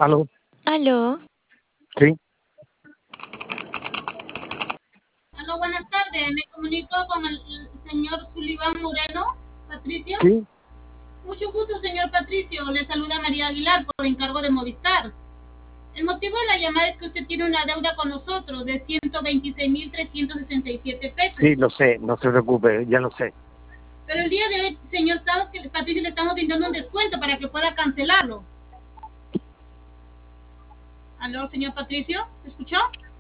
¿Aló? Aló, Sí, Aló, buenas tardes. Me comunico con el señor Sullivan Moreno, Patricio. sí, Mucho gusto, señor Patricio. Le saluda María Aguilar por encargo de Movistar. El motivo de la llamada es que usted tiene una deuda con nosotros de 126.367 pesos. sí, lo sé, no se preocupe, ya lo sé. Pero el día de hoy, señor Patricio, le estamos brindando un descuento para que pueda cancelarlo. Aló, señor Patricio, ¿me escuchó?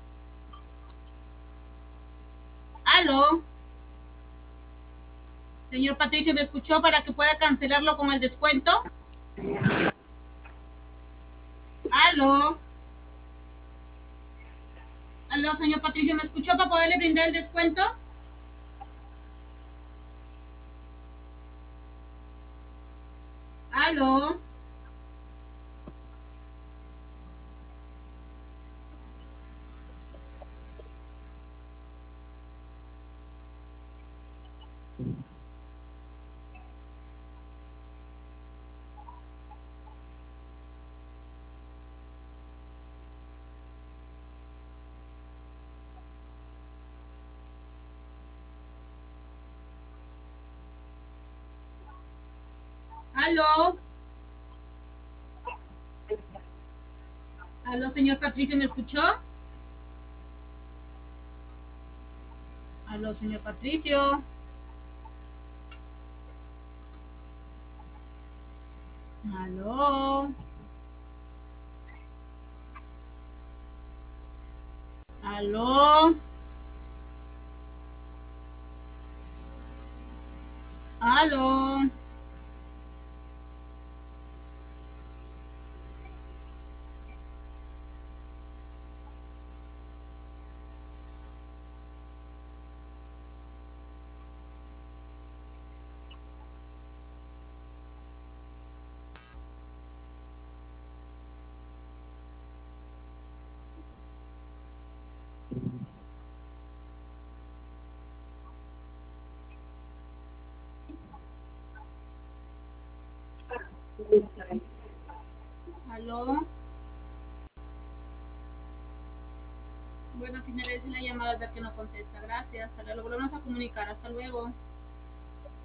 Aló. Señor Patricio, ¿me escuchó para que pueda cancelarlo con el descuento? Aló. Aló, señor Patricio, ¿me escuchó para poderle brindar el descuento? Aló. Aló. Aló, señor Patricio, ¿me escuchó? Aló, señor Patricio. Aló. Aló. Aló. Aló. Bueno, finalice la llamada al ver que no contesta. Gracias. Ahora lo volvemos a comunicar. Hasta luego.